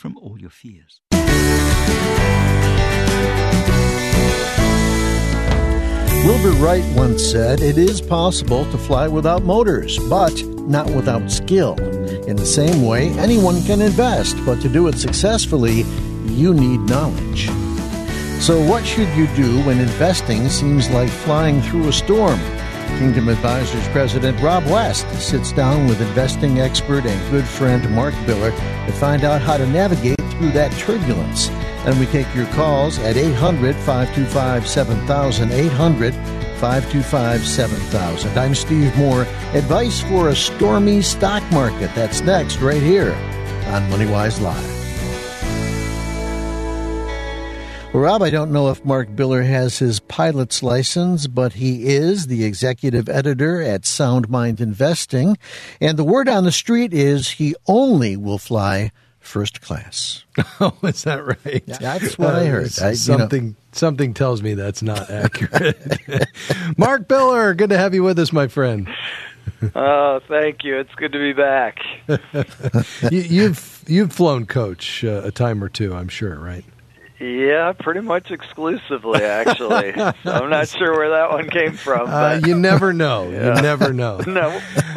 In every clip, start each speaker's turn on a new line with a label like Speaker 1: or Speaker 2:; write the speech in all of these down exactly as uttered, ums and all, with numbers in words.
Speaker 1: from all your fears.
Speaker 2: Wilbur Wright once said, "It is possible to fly without motors, but not without skill." In the same way, anyone can invest, but to do it successfully, you need knowledge. So what should you do when investing seems like flying through a storm? Kingdom Advisors President Rob West sits down with investing expert and good friend Mark Biller to find out how to navigate through that turbulence. And we take your calls at eight hundred, five two five, seven thousand, eight hundred, five two five, seven thousand. I'm Steve Moore. Advice for a stormy stock market. That's next right here on MoneyWise Live. Well, Rob, I don't know if Mark Biller has his pilot's license, but he is the executive editor at Sound Mind Investing. And the word on the street is he only will fly first class.
Speaker 3: Oh, is that right?
Speaker 2: That's what uh, I heard. I,
Speaker 3: something know. something tells me that's not accurate. Mark Biller, good to have you with us, my friend.
Speaker 4: Oh, thank you. It's good to be back.
Speaker 3: you, you've you've flown coach uh, a time or two, I'm sure, right?
Speaker 4: Yeah, pretty much exclusively, actually. So I'm not sure where that one came from. But
Speaker 3: uh, you never know. Yeah. You never know.
Speaker 4: No.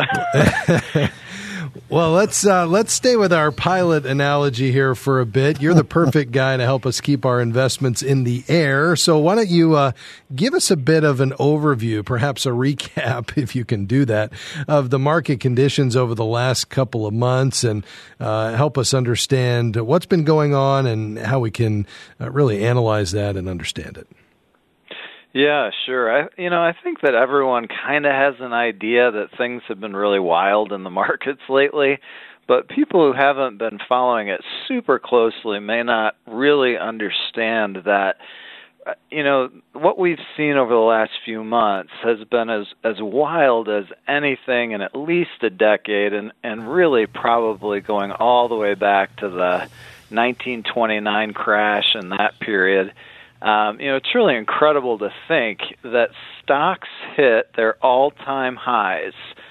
Speaker 3: Well, let's uh, let's stay with our pilot analogy here for a bit. You're the perfect guy to help us keep our investments in the air. So why don't you uh, give us a bit of an overview, perhaps a recap, if you can do that, of the market conditions over the last couple of months, and uh, help us understand what's been going on and how we can uh, really analyze that and understand it.
Speaker 4: Yeah, sure. I, you know, I think that everyone kind of has an idea that things have been really wild in the markets lately, but people who haven't been following it super closely may not really understand that, you know, what we've seen over the last few months has been as, as wild as anything in at least a decade, and, and really probably going all the way back to the nineteen twenty-nine crash and that period. Um, you know, it's really incredible to think that stocks hit their all-time highs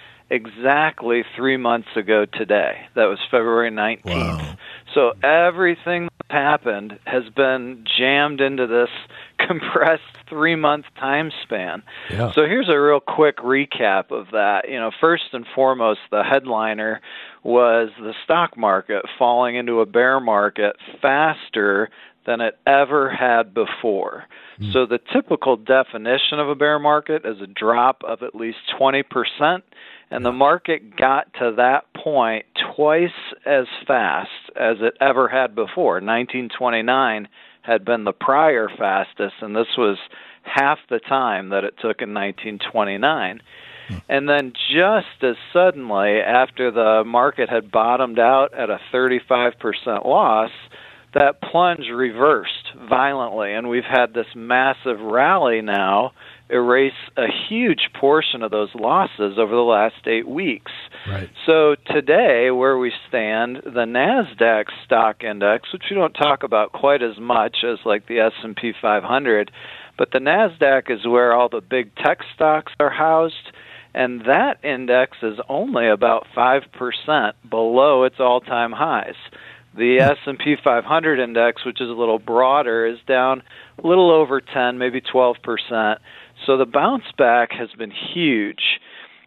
Speaker 4: exactly three months ago today. That was February nineteenth.
Speaker 2: Wow.
Speaker 4: So everything that happened has been jammed into this compressed three-month time span.
Speaker 3: Yeah.
Speaker 4: So here's a real quick recap of that. You know, first and foremost, the headliner was the stock market falling into a bear market faster than it ever had before. Mm. So the typical definition of a bear market is a drop of at least twenty percent, and the market got to that point twice as fast as it ever had before. nineteen twenty-nine had been the prior fastest, and this was half the time that it took in nineteen twenty-nine. Mm. And then just as suddenly, after the market had bottomed out at a thirty-five percent loss, that plunge reversed violently, and we've had this massive rally now erase a huge portion of those losses over the last eight weeks.
Speaker 3: Right.
Speaker 4: So today, where we stand, the NASDAQ stock index, which we don't talk about quite as much as like the S and P five hundred, but the NASDAQ is where all the big tech stocks are housed, and that index is only about five percent below its all-time highs. The S and P five hundred index, which is a little broader, is down a little over ten, maybe twelve percent. So the bounce back has been huge.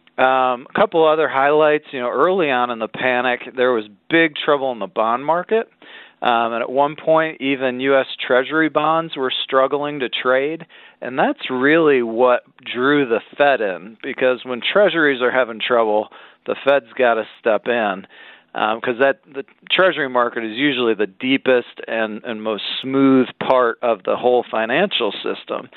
Speaker 4: Um, a couple other highlights. You know, early on in the panic, there was big trouble in the bond market. Um, and at one point, even U S Treasury bonds were struggling to trade. And that's really what drew the Fed in, because when Treasuries are having trouble, the Fed's got to step in. Because um, that the Treasury market is usually the deepest and, and most smooth part of the whole financial system.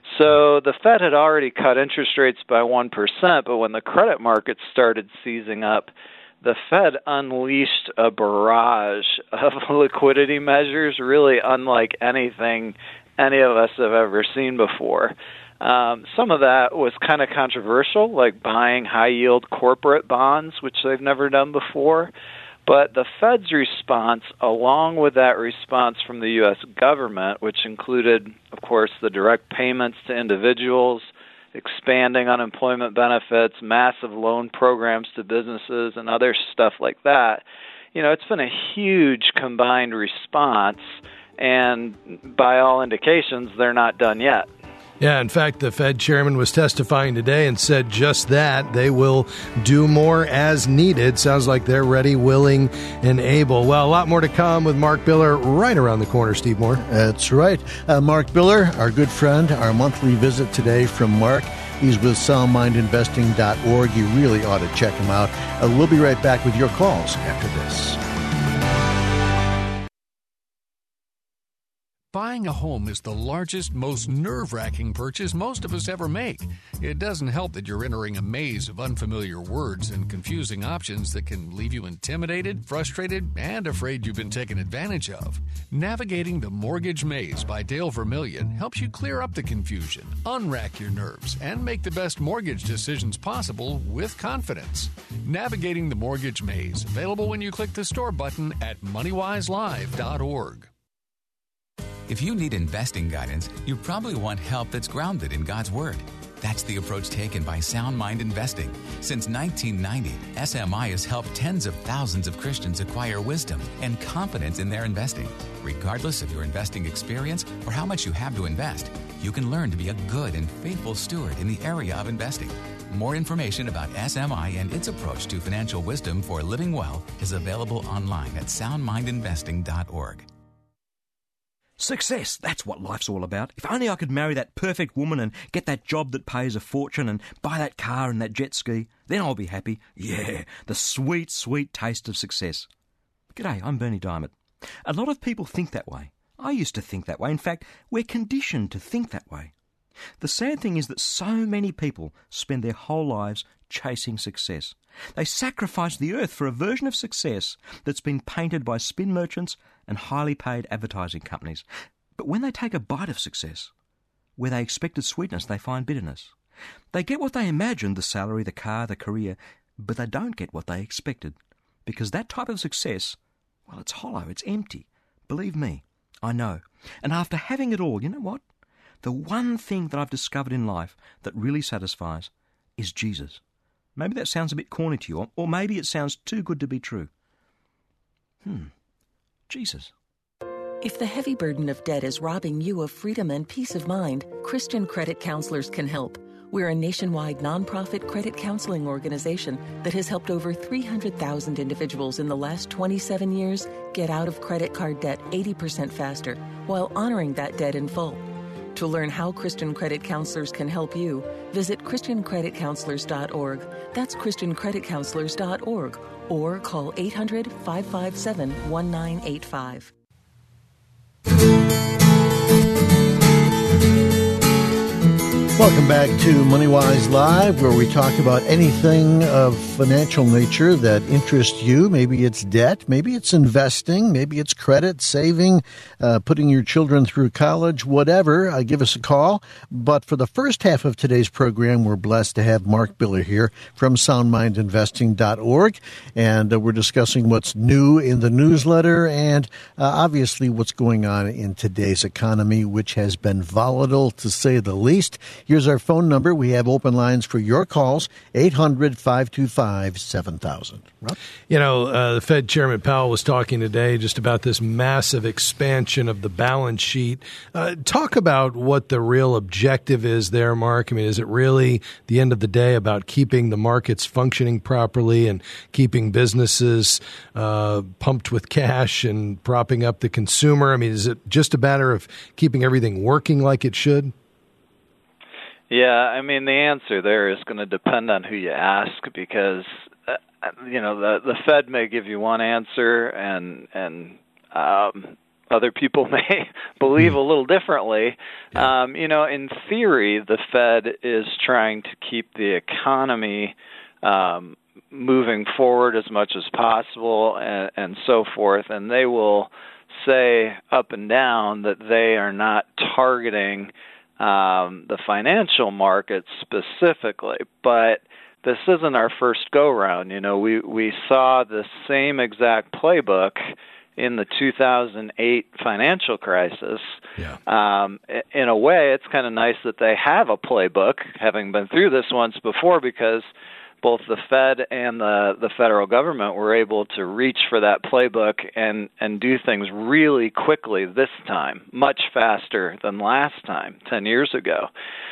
Speaker 4: So the Fed had already cut interest rates by one percent, but when the credit markets started seizing up, the Fed unleashed a barrage of liquidity measures, really unlike anything any of us have ever seen before. Um, some of that was kind of controversial, like buying high-yield corporate bonds, which they've never done before. But the Fed's response, along with that response from the U S government, which included, of course, the direct payments to individuals, expanding unemployment benefits, massive loan programs to businesses, and other stuff like that, you know, it's been a huge combined response, and by all indications, they're not done yet.
Speaker 3: Yeah, in fact, the Fed chairman was testifying today and said just that. They will do more as needed. Sounds like they're ready, willing, and able. Well, a lot more to come with Mark Biller right around the corner, Steve Moore.
Speaker 2: That's right. Uh, Mark Biller, our good friend, our monthly visit today from Mark. He's with sound mind investing dot org. You really ought to check him out. Uh, we'll be right back with your calls after this.
Speaker 1: Buying a home is the largest, most nerve-wracking purchase most of us ever make. It doesn't help that you're entering a maze of unfamiliar words and confusing options that can leave you intimidated, frustrated, and afraid you've been taken advantage of. Navigating the Mortgage Maze by Dale Vermillion helps you clear up the confusion, unrack your nerves, and make the best mortgage decisions possible with confidence. Navigating the Mortgage Maze, available when you click the store button at money wise live dot org.
Speaker 5: If you need investing guidance, you probably want help that's grounded in God's Word. That's the approach taken by Sound Mind Investing. Since nineteen ninety, S M I has helped tens of thousands of Christians acquire wisdom and confidence in their investing. Regardless of your investing experience or how much you have to invest, you can learn to be a good and faithful steward in the area of investing. More information about S M I and its approach to financial wisdom for living well is available online at sound mind investing dot org.
Speaker 6: Success, that's what life's all about. If only I could marry that perfect woman and get that job that pays a fortune and buy that car and that jet ski, then I'll be happy. Yeah, the sweet, sweet taste of success. G'day, I'm Bernie Diamond. A lot of people think that way. I used to think that way. In fact, we're conditioned to think that way. The sad thing is that so many people spend their whole lives chasing success. They sacrifice the earth for a version of success that's been painted by spin merchants and highly paid advertising companies. But when they take a bite of success, where they expected sweetness, they find bitterness. They get what they imagined, the salary, the car, the career, but they don't get what they expected. Because that type of success, well, it's hollow, it's empty. Believe me, I know. And after having it all, you know what? The one thing that I've discovered in life that really satisfies is Jesus. Maybe that sounds a bit corny to you, or, or maybe it sounds too good to be true. Hmm. Jesus.
Speaker 7: If the heavy burden of debt is robbing you of freedom and peace of mind, Christian Credit Counselors can help. We're a nationwide nonprofit credit counseling organization that has helped over three hundred thousand individuals in the last twenty-seven years get out of credit card debt eighty percent faster while honoring that debt in full. To learn how Christian Credit Counselors can help you, visit christian credit counselors dot org. That's christian credit counselors dot org. Or call eight hundred, five five seven, one nine eight five.
Speaker 2: Welcome back to MoneyWise Live, where we talk about anything of financial nature that interests you. Maybe it's debt, maybe it's investing, maybe it's credit, saving, uh, putting your children through college, whatever. Uh, give us a call. But for the first half of today's program, we're blessed to have Mark Biller here from sound mind investing dot org. And uh, we're discussing what's new in the newsletter and uh, obviously what's going on in today's economy, which has been volatile to say the least. Here's our phone number. We have open lines for your calls, eight hundred, five two five, seven thousand. Rob?
Speaker 3: You know, uh, the Fed Chairman Powell was talking today just about this massive expansion of the balance sheet. Uh, talk about what the real objective is there, Mark. I mean, is it really, the end of the day, about keeping the markets functioning properly and keeping businesses uh, pumped with cash and propping up the consumer? I mean, is it just a matter of keeping everything working like it should?
Speaker 4: Yeah, I mean, the answer there is going to depend on who you ask, because uh, you know the the Fed may give you one answer, and and um, other people may believe a little differently. Um, you know, in theory, the Fed is trying to keep the economy um, moving forward as much as possible, and, and so forth, and they will say up and down that they are not targeting Um, the financial markets specifically, but this isn't our first go-round. You know, we, we saw the same exact playbook in the two thousand eight financial crisis. Yeah. Um, in a way, it's kind of nice that they have a playbook, having been through this once before, because both the Fed and the, the federal government were able to reach for that playbook and, and do things really quickly this time, much faster than last time, ten years ago.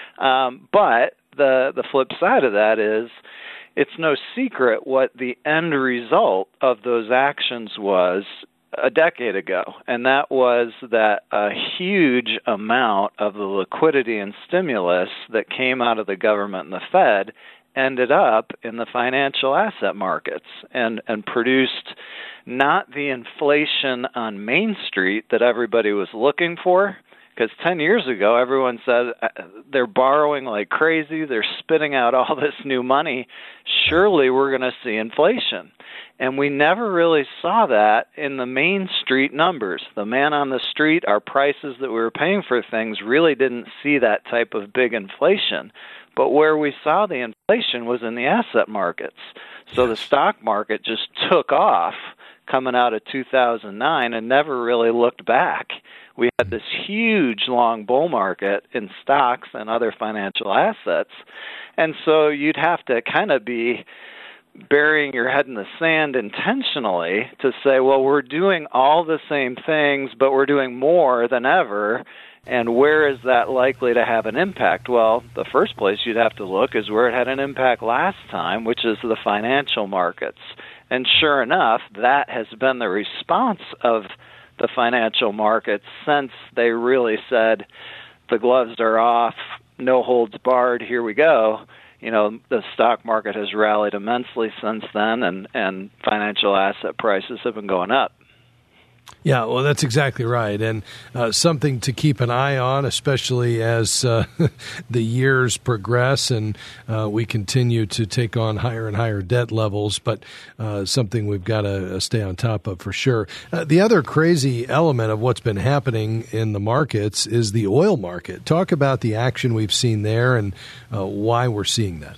Speaker 4: Um, but the the flip side of that is it's no secret what the end result of those actions was a decade ago, and that was that a huge amount of the liquidity and stimulus that came out of the government and the Fed ended up in the financial asset markets and, and produced not the inflation on Main Street that everybody was looking for. Because ten years ago, everyone said they're borrowing like crazy, they're spitting out all this new money, surely we're going to see inflation. And we never really saw that in the Main Street numbers. The man on the street, our prices that we were paying for things really didn't see that type of big inflation. But where we saw the inflation was in the asset markets. So the stock market just took off coming out of two thousand nine and never really looked back. We had this huge long bull market in stocks and other financial assets. And so you'd have to kind of be burying your head in the sand intentionally to say, well, we're doing all the same things, but we're doing more than ever. And where is that likely to have an impact? Well, the first place you'd have to look is where it had an impact last time, which is the financial markets. And sure enough, that has been the response of the financial markets since they really said the gloves are off, no holds barred, here we go. You know, the stock market has rallied immensely since then, and, and financial asset prices have been going up.
Speaker 3: Yeah, well, that's exactly right, and uh, something to keep an eye on, especially as uh, the years progress and uh, we continue to take on higher and higher debt levels, but uh, something we've got to stay on top of for sure. Uh, the other crazy element of what's been happening in the markets is the oil market. Talk about the action we've seen there and uh, why we're seeing that.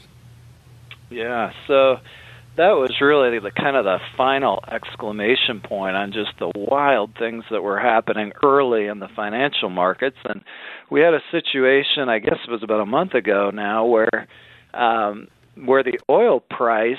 Speaker 4: Yeah, so that was really the kind of the final exclamation point on just the wild things that were happening early in the financial markets. And we had a situation, I guess it was about a month ago now, where um, where the oil price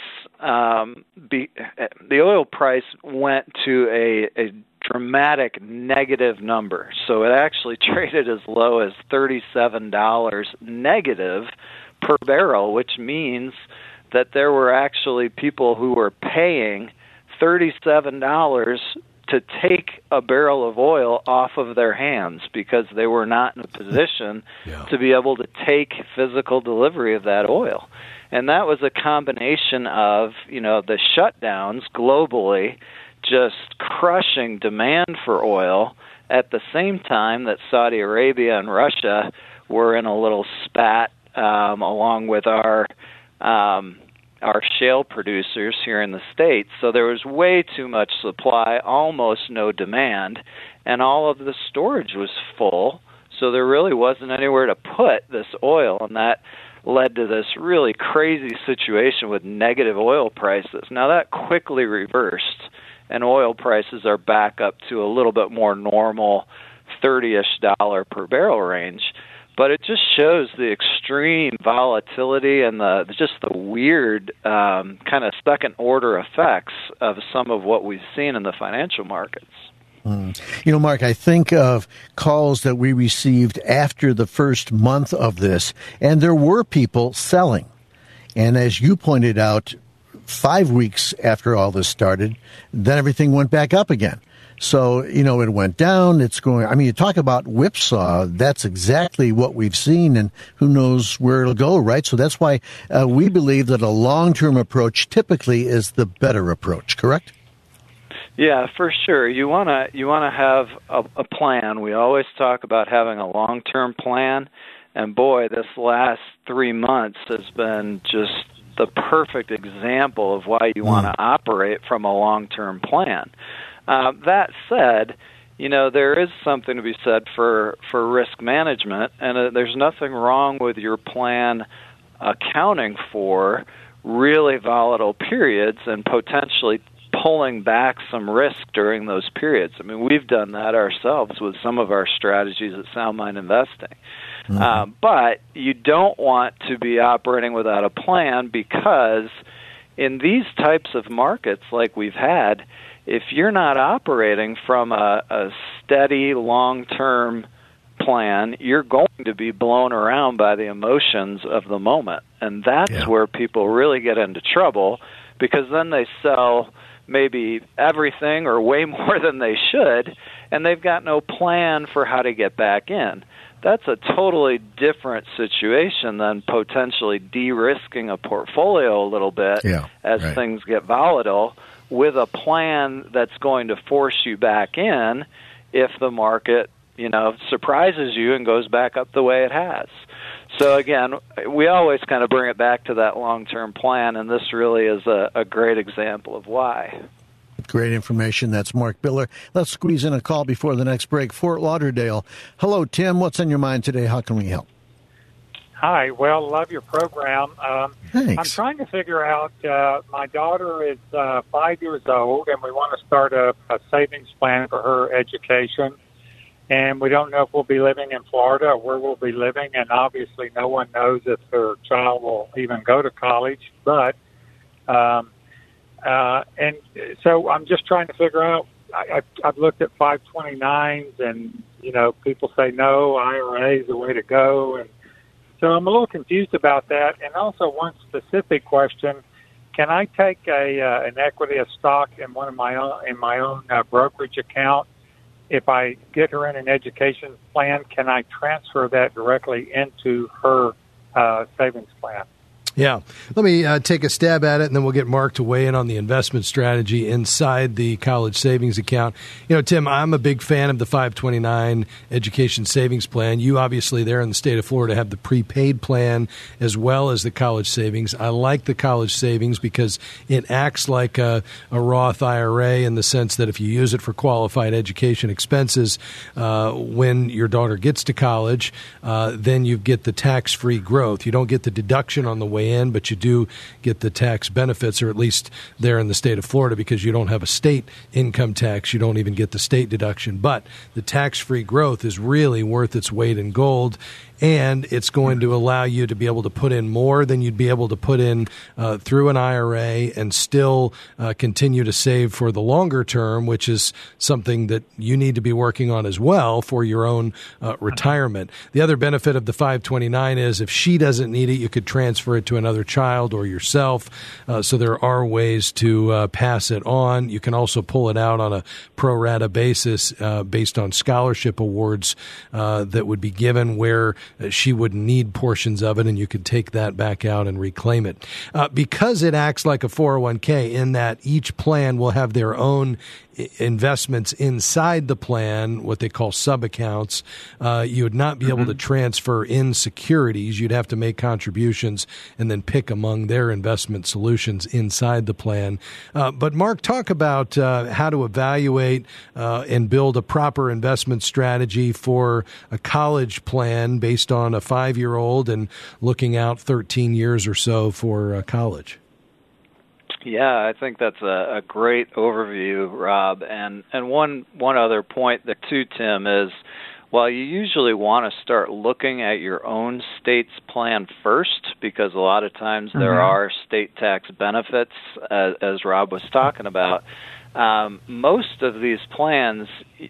Speaker 4: um, be, the oil price went to a, a dramatic negative number. So it actually traded as low as thirty-seven dollars negative per barrel, which means that there were actually people who were paying thirty-seven dollars to take a barrel of oil off of their hands because they were not in a position yeah. to be able to take physical delivery of that oil. And that was a combination of, you know, the shutdowns globally just crushing demand for oil at the same time that Saudi Arabia and Russia were in a little spat um, along with our um, our shale producers here in the States. So there was way too much supply, almost no demand, and all of the storage was full, so there really wasn't anywhere to put this oil, and that led to this really crazy situation with negative oil prices. Now that quickly reversed, and oil prices are back up to a little bit more normal thirty-ish dollar per barrel range. But it just shows the extreme volatility and the just the weird um, kind of second-order effects of some of what we've seen in the financial markets.
Speaker 2: Mm. You know, Mark, I think of calls that we received after the first month of this, and there were people selling. And as you pointed out, five weeks after all this started, then everything went back up again. So, you know, it went down, it's going, I mean, you talk about whipsaw, that's exactly what we've seen, and who knows where it'll go, right? So that's why uh, we believe that a long-term approach typically is the better approach, correct?
Speaker 4: Yeah, for sure. You want to you want to have a, a plan. We always talk about having a long-term plan, and boy, this last three months has been just the perfect example of why you mm. want to operate from a long-term plan. Uh, that said, you know, there is something to be said for, for risk management, and uh, there's nothing wrong with your plan accounting for really volatile periods and potentially pulling back some risk during those periods. I mean, we've done that ourselves with some of our strategies at Sound Mind Investing. Mm-hmm. Uh, but you don't want to be operating without a plan, because in these types of markets like we've had, if you're not operating from a, a steady, long-term plan, you're going to be blown around by the emotions of the moment. And that's yeah. where people really get into trouble, because then they sell maybe everything or way more than they should, and they've got no plan for how to get back in. That's a totally different situation than potentially de-risking a portfolio a little bit yeah, as right. things get volatile, with a plan that's going to force you back in if the market, you know, surprises you and goes back up the way it has. So again, we always kind of bring it back to that long-term plan, and this really is a, a great example of why.
Speaker 2: Great information. That's Mark Biller. Let's squeeze in a call before the next break. Fort Lauderdale. Hello, Tim. What's on your mind today? How can we help?
Speaker 8: Hi. Well, love your program. Um,
Speaker 2: Thanks.
Speaker 8: I'm trying to figure out, uh, my daughter is uh, five years old, and we want to start a, a savings plan for her education. And we don't know if we'll be living in Florida or where we'll be living. And obviously no one knows if their child will even go to college. But, um, uh, and so I'm just trying to figure out, I, I've, I've looked at five twenty-nines, and, you know, people say no, I R A is the way to go. And so I'm a little confused about that. And also one specific question, can I take a, uh, an equity of stock in one of my own, in my own uh, brokerage account? If I get her in an education plan, can I transfer that directly into her uh, savings plan?
Speaker 3: Yeah. Let me uh, take a stab at it, and then we'll get Mark to weigh in on the investment strategy inside the college savings account. You know, Tim, I'm a big fan of the five twenty-nine education savings plan. You obviously there in the state of Florida have the prepaid plan as well as the college savings. I like the college savings because it acts like a, a Roth I R A in the sense that if you use it for qualified education expenses, uh, when your daughter gets to college, uh, then you get the tax-free growth. You don't get the deduction on the way in, but you do get the tax benefits, or at least there in the state of Florida, because you don't have a state income tax. You don't even get the state deduction. But the tax-free growth is really worth its weight in gold, and it's going to allow you to be able to put in more than you'd be able to put in uh, through an I R A and still uh, continue to save for the longer term, which is something that you need to be working on as well for your own uh, retirement. The other benefit of the five twenty-nine is if she doesn't need it, you could transfer it to another child or yourself. Uh, so there are ways to uh, pass it on. You can also pull it out on a pro rata basis uh, based on scholarship awards uh, that would be given where she would need portions of it, and you could take that back out and reclaim it. Uh, because it acts like a four oh one k in that each plan will have their own investments inside the plan, what they call sub-accounts, uh, you would not be mm-hmm. able to transfer in securities. You'd have to make contributions and then pick among their investment solutions inside the plan. Uh, but Mark, talk about uh, how to evaluate uh, and build a proper investment strategy for a college plan based on a five-year-old and looking out thirteen years or so for uh, college.
Speaker 4: Yeah, I think that's a, a great overview, Rob. And and one one other point there too, Tim, is while you usually want to start looking at your own state's plan first, because a lot of times mm-hmm. there are state tax benefits, as, as Rob was talking about, um, most of these plans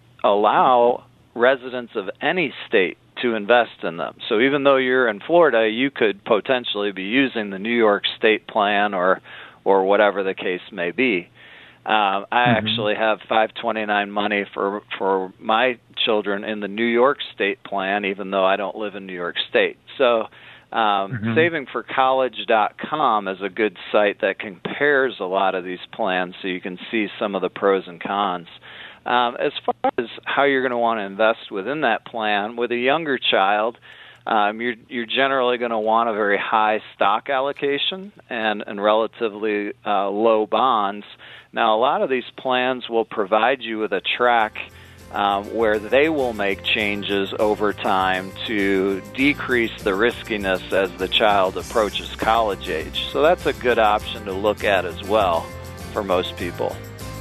Speaker 4: allow residents of any state to invest in them. So even though you're in Florida, you could potentially be using the New York state plan or or whatever the case may be. Um, I mm-hmm. actually have five twenty-nine money for for my children in the New York State plan, even though I don't live in New York State. So um, mm-hmm. saving for college dot com is a good site that compares a lot of these plans so you can see some of the pros and cons. Um, as far as how you're going to want to invest within that plan, with a younger child, Um, you're, you're generally going to want a very high stock allocation and, and relatively uh, low bonds. Now, a lot of these plans will provide you with a track um, where they will make changes over time to decrease the riskiness as the child approaches college age. So that's a good option to look at as well for most people.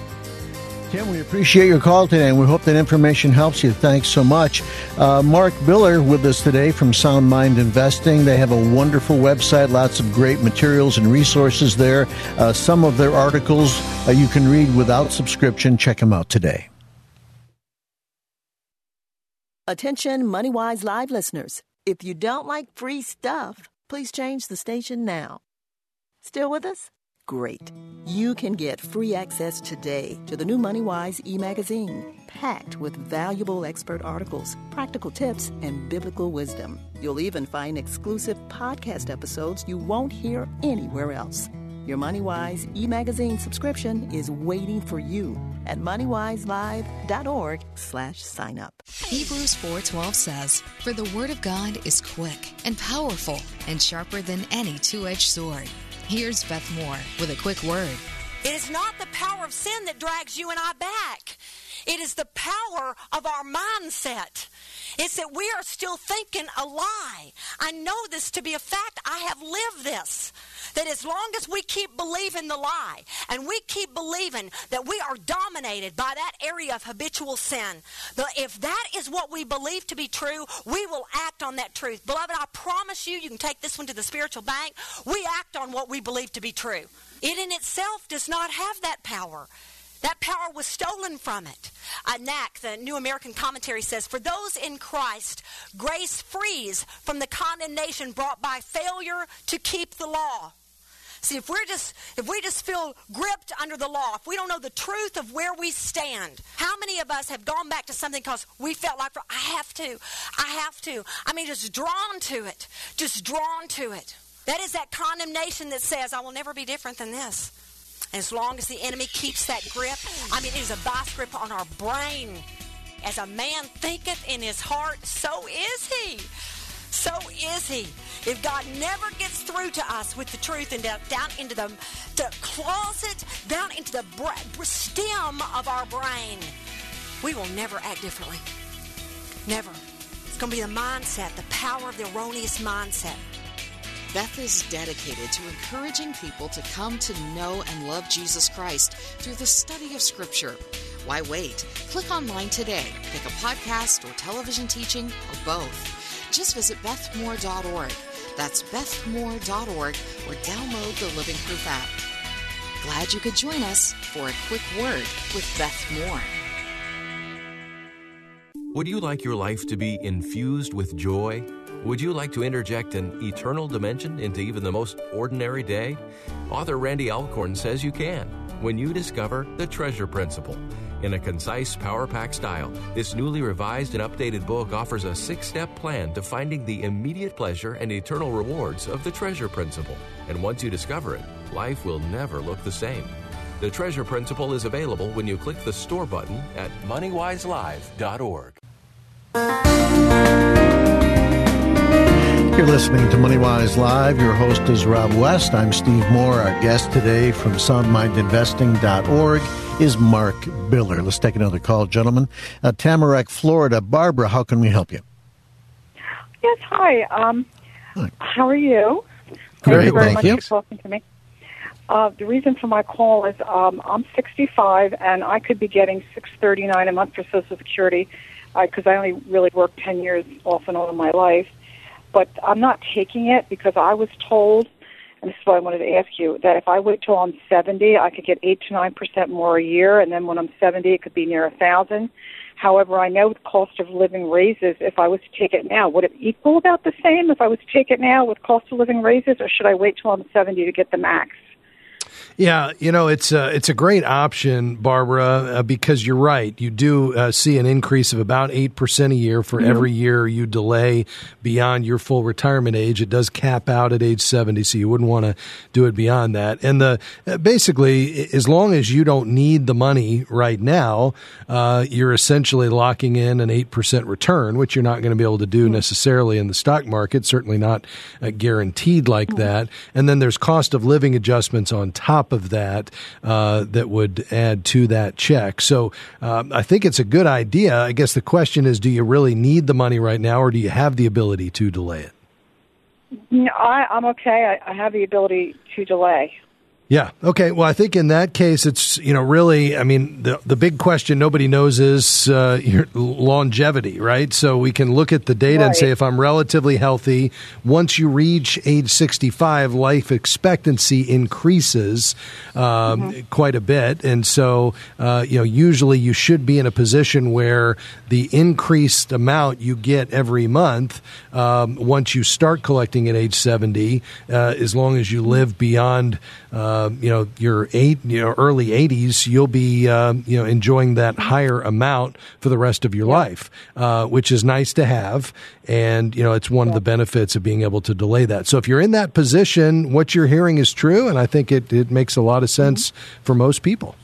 Speaker 2: Tim, we appreciate your call today, and we hope that information helps you. Thanks so much. Uh, Mark Biller with us today from Sound Mind Investing. They have a wonderful website, lots of great materials and resources there. Uh, some of their articles uh, you can read without subscription. Check them out today.
Speaker 7: Attention MoneyWise Live listeners. If you don't like free stuff, please change the station now. Still with us? Great. You can get free access today to the new MoneyWise e-magazine, packed with valuable expert articles, practical tips, and biblical wisdom. You'll even find exclusive podcast episodes you won't hear anywhere else. Your MoneyWise e-magazine subscription is waiting for you at moneywiselive.org slash sign up.
Speaker 9: Hebrews four twelve says, "For the word of God is quick and powerful and sharper than any two-edged sword." Here's Beth Moore with a quick word.
Speaker 10: It is not the power of sin that drags you and I back. It is the power of our mindset. It's that we are still thinking a lie. I know this to be a fact. I have lived this. That as long as we keep believing the lie and we keep believing that we are dominated by that area of habitual sin, the, if that is what we believe to be true, we will act on that truth. Beloved, I promise you, you can take this one to the spiritual bank. We act on what we believe to be true. It in itself does not have that power. That power was stolen from it. Uh, N A C, the New American Commentary, says, "For those in Christ, grace frees from the condemnation brought by failure to keep the law." See, if we're just if we just feel gripped under the law, if we don't know the truth of where we stand, how many of us have gone back to something because we felt like, I have to, I have to. I mean, just drawn to it, just drawn to it. That is that condemnation that says, I will never be different than this. And as long as the enemy keeps that grip, I mean, it is a vice grip on our brain. As a man thinketh in his heart, so is he. So is he. If God never gets through to us with the truth and down, down into the, the closet, down into the bra- stem of our brain, we will never act differently. Never. It's going to be the mindset, the power of the erroneous mindset.
Speaker 11: Beth is dedicated to encouraging people to come to know and love Jesus Christ through the study of Scripture. Why wait? Click online today. Pick a podcast or television teaching or both. Just visit beth moore dot org. That's beth moore dot org or download the Living Proof app. Glad you could join us for a quick word with Beth Moore.
Speaker 12: Would you like your life to be infused with joy? Would you like to interject an eternal dimension into even the most ordinary day? Author Randy Alcorn says you can when you discover the Treasure Principle. In a concise, power-packed style, this newly revised and updated book offers a six-step plan to finding the immediate pleasure and eternal rewards of the Treasure Principle. And once you discover it, life will never look the same. The Treasure Principle is available when you click the store button at money wise live dot org.
Speaker 2: You're listening to MoneyWise Live. Your host is Rob West. I'm Steve Moore. Our guest today from sound mind investing dot org is Mark Biller. Let's take another call, gentlemen. Uh, Tamarack, Florida. Barbara, how can we help you?
Speaker 13: Yes, hi. Um, hi. How are you?
Speaker 2: Great,
Speaker 13: thank you very
Speaker 2: thank
Speaker 13: much
Speaker 2: you.
Speaker 13: for talking to me. Uh, the reason for my call is um, I'm sixty-five, and I could be getting six thirty-nine a month for Social Security because uh, I only really worked ten years off and on in my life. But I'm not taking it because I was told, and this is what I wanted to ask you, that if I wait till I'm seventy, I could get eight to nine percent more a year, and then when I'm seventy, it could be near a thousand. However, I know the cost of living raises. If I was to take it now, would it equal about the same if I was to take it now with cost of living raises, or should I wait till I'm seventy to get the max?
Speaker 3: Yeah, you know, it's a, it's a great option, Barbara, uh, because you're right. You do uh, see an increase of about eight percent a year for mm-hmm. every year you delay beyond your full retirement age. It does cap out at age seventy, so you wouldn't want to do it beyond that. And the uh, basically, as long as you don't need the money right now, uh, you're essentially locking in an eight percent return, which you're not going to be able to do necessarily in the stock market, certainly not uh, guaranteed like mm-hmm. that. And then there's cost of living adjustments on top of that uh, that would add to that check. So um, I think it's a good idea. I guess the question is, do you really need the money right now, or do you have the ability to delay it?
Speaker 13: No, I, I'm okay. I, I have the ability to delay.
Speaker 3: Yeah. Okay. Well, I think in that case, it's, you know, really, I mean, the the big question nobody knows is uh, your longevity, right? So we can look at the data right. and say, if I'm relatively healthy, once you reach age sixty-five, life expectancy increases um, mm-hmm. quite a bit. And so, uh, you know, usually you should be in a position where the increased amount you get every month, um, once you start collecting at age seventy, uh, as long as you live beyond Uh, you know, your eight, you know, early eighties, you'll be, uh, you know, enjoying that higher amount for the rest of your yeah. life, uh, which is nice to have. And, you know, it's one yeah. of the benefits of being able to delay that. So if you're in that position, what you're hearing is true. And I think it, it makes a lot of sense mm-hmm. for most people.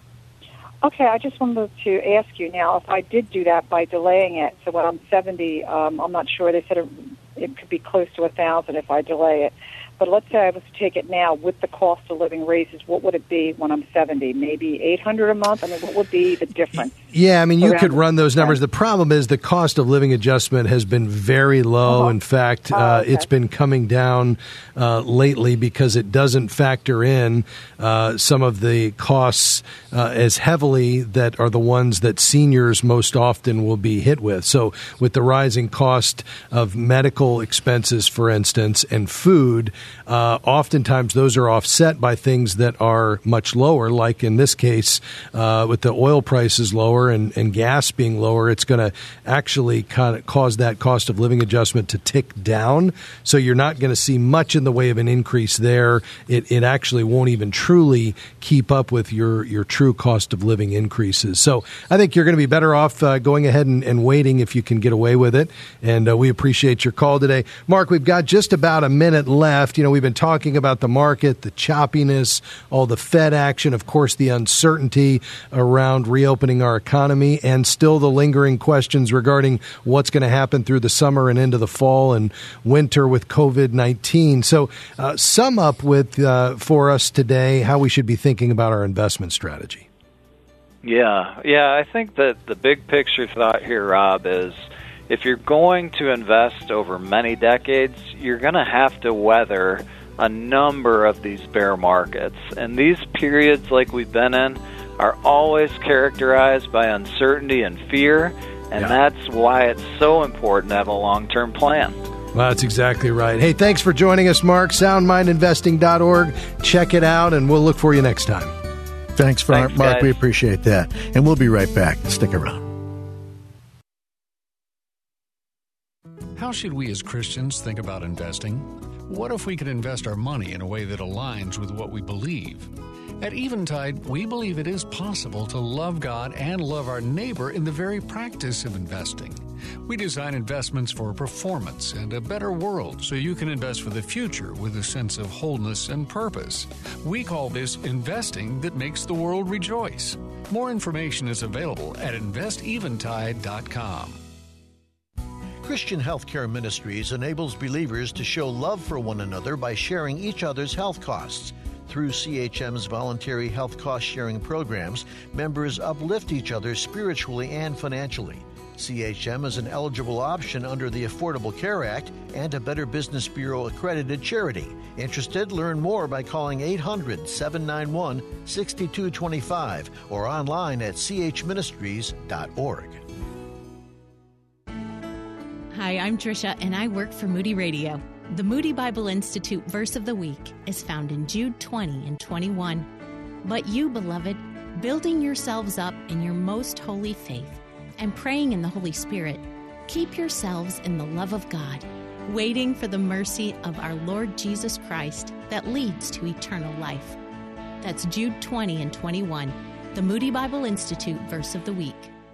Speaker 13: Okay, I just wanted to ask you now, if I did do that by delaying it, so when I'm seventy, um, I'm not sure, they said it, it could be close to a thousand if I delay it. But let's say I was to take it now with the cost of living raises, what would it be when I'm seventy? Maybe eight hundred dollars a month? I mean, what would be the difference?
Speaker 3: Yeah, I mean, you could run those numbers. The problem is the cost of living adjustment has been very low. Uh-huh. In fact, uh, oh, okay. it's been coming down uh, lately because it doesn't factor in uh, some of the costs uh, as heavily that are the ones that seniors most often will be hit with. So with the rising cost of medical expenses, for instance, and food, Uh, oftentimes those are offset by things that are much lower, like in this case, uh, with the oil prices lower and, and gas being lower, it's going to actually kind of cause that cost of living adjustment to tick down. So you're not going to see much in the way of an increase there. It, it actually won't even truly keep up with your, your true cost of living increases. So I think you're going to be better off uh, going ahead and, and waiting if you can get away with it. And uh, we appreciate your call today. Mark, we've got just about a minute left. You know, we've been talking about the market, the choppiness, all the Fed action, of course, the uncertainty around reopening our economy, and still the lingering questions regarding what's going to happen through the summer and into the fall and winter with covid nineteen. So uh, sum up with uh, for us today how we should be thinking about our investment strategy.
Speaker 4: Yeah, yeah, I think that the big picture thought here, Rob, is if you're going to invest over many decades, you're going to have to weather a number of these bear markets. And these periods like we've been in are always characterized by uncertainty and fear, and yeah. that's why it's so important to have a long-term plan.
Speaker 3: Well, that's exactly right. Hey, thanks for joining us, Mark. sound mind investing dot org. Check it out, and we'll look for you next time.
Speaker 2: Thanks, for
Speaker 4: Thanks,
Speaker 2: Mark.
Speaker 4: guys.
Speaker 2: We appreciate that. And we'll be right back. Stick around.
Speaker 1: How should we as Christians think about investing? What if we could invest our money in a way that aligns with what we believe? At Eventide, we believe it is possible to love God and love our neighbor in the very practice of investing. We design investments for performance and a better world so you can invest for the future with a sense of wholeness and purpose. We call this investing that makes the world rejoice. More information is available at invest eventide dot com.
Speaker 2: Christian Healthcare Ministries enables believers to show love for one another by sharing each other's health costs. Through C H M's voluntary health cost-sharing programs, members uplift each other spiritually and financially. C H M is an eligible option under the Affordable Care Act and a Better Business Bureau accredited charity. Interested? Learn more by calling eight hundred, seven nine one, six two two five or online at c h ministries dot org.
Speaker 14: Hi, I'm Tricia, and I work for Moody Radio. The Moody Bible Institute Verse of the Week is found in Jude twenty and twenty-one. But you, beloved, building yourselves up in your most holy faith and praying in the Holy Spirit, keep yourselves in the love of God, waiting for the mercy of our Lord Jesus Christ that leads to eternal life. That's Jude twenty and twenty-one, the Moody Bible Institute Verse of the Week.